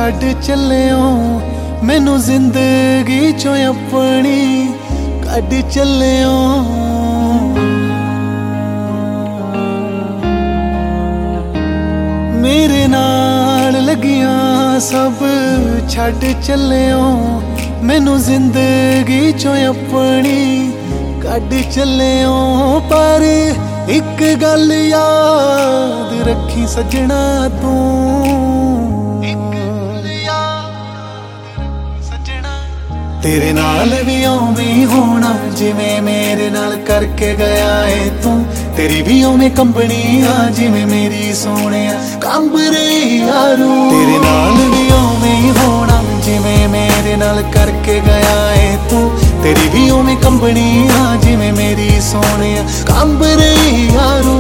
छड्ड चलियो मैनू जिंदगी चो अपनी कड चलियो। मेरे नाल लगियां सब छड्ड चलियो मैनू जिंदगी चो अपनी कड चलियो। पर एक गल याद रखी सजना तू, तेरे नाल भी उवें होना जिवें मेरे नाल करके गया है तू। तेरी भी उवें कंबनी आ जिवें मेरी सोने कंब रे यारू। तेरे नाल भी उवें होना जिवें मेरे नाल करके गया है तू। तेरी भी उवें कंबनी आ जिवें मेरी सोने कंब रे यारू।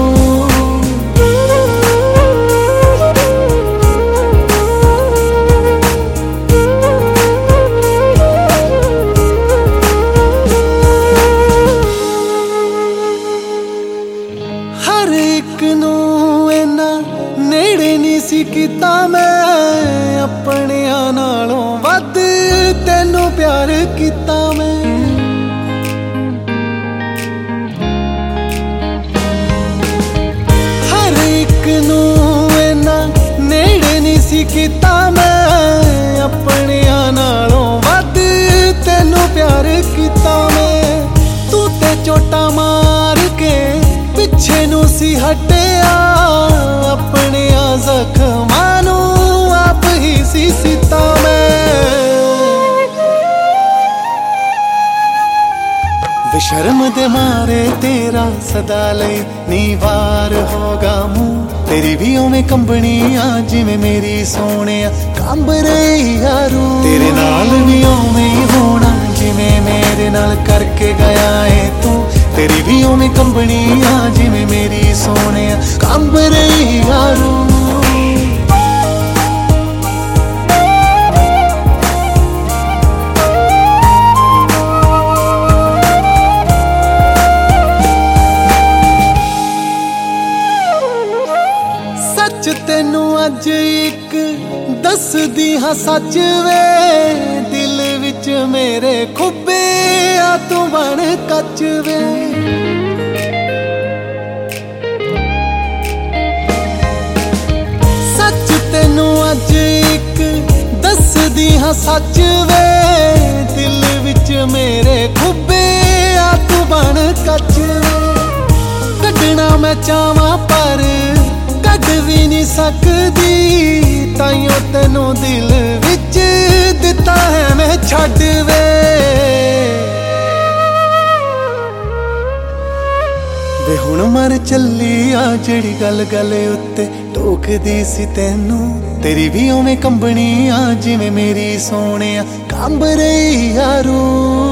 हर एक नू इन्ना नेड़े नहीं सी कीता मैं, अपनियां नालों वध तैनू प्यार कीता मैं। हर एक नू इन्ना नेड़े नहीं सी कीता मैं, अपनियां नालों वध तैनू प्यार कीता मैं। तू ते चोटा मार के पिछे नू सी हटिया, अपने जख्मां नू आप ही सी सीता मैं। बेशर्म दे मारे तेरा सदा लई नीवार होगा मुंह। तेरी भी उवें कंबनी आ जिवें मेरी सोने कंब रे यारू। तेरे नाल भी उवें होना जिवें मेरे नाल करके गया है तू। तेरी भी उवें कंबनी आ जिवें मेरी सोने कंब रे यारू। सच तेनू अज एक दसदी हाँ सच वे, दिल विच मेरे खुबे आ तू बन कच वे। सच तेनू अज एक दसदी हाँ सच वे, दिल विच मेरे खुबे आ तू बन कच वे। कड्डना मैं चाहवां पर कड भी नहीं सकदी, ताइयों तेनू दिल विच दिता है मैं छड्ड वे। वे हुण मर चली आ जेड़ी गल गल उत्ते टोकदी सी तैनू। तेरी भी उवें कंबनी आ जिवें मेरी सोने कंब रे यारू।